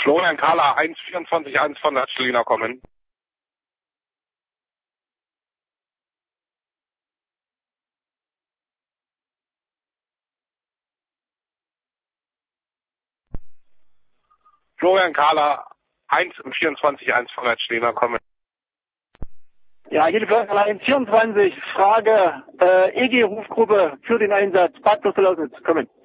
Florian Kahler 124-1 von der Schlina kommen. Florian Kahler 124-1 von der Schlina kommen. Ja, hier die Florian Kahler 124, Frage EG-Rufgruppe für den Einsatz Bad Loslitz kommen.